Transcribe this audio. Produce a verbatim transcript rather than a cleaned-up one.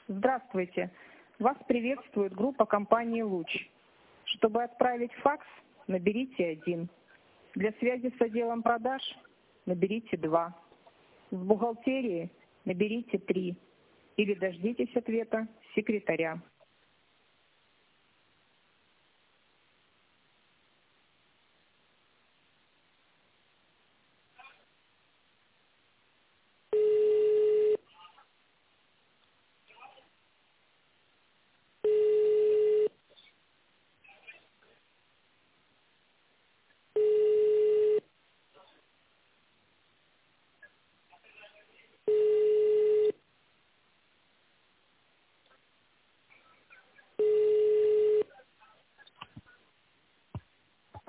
Здравствуйте! Вас приветствует группа компании «Луч». Чтобы отправить факс, наберите один. Для связи с отделом продаж наберите два. С бухгалтерией наберите три. Или дождитесь ответа секретаря.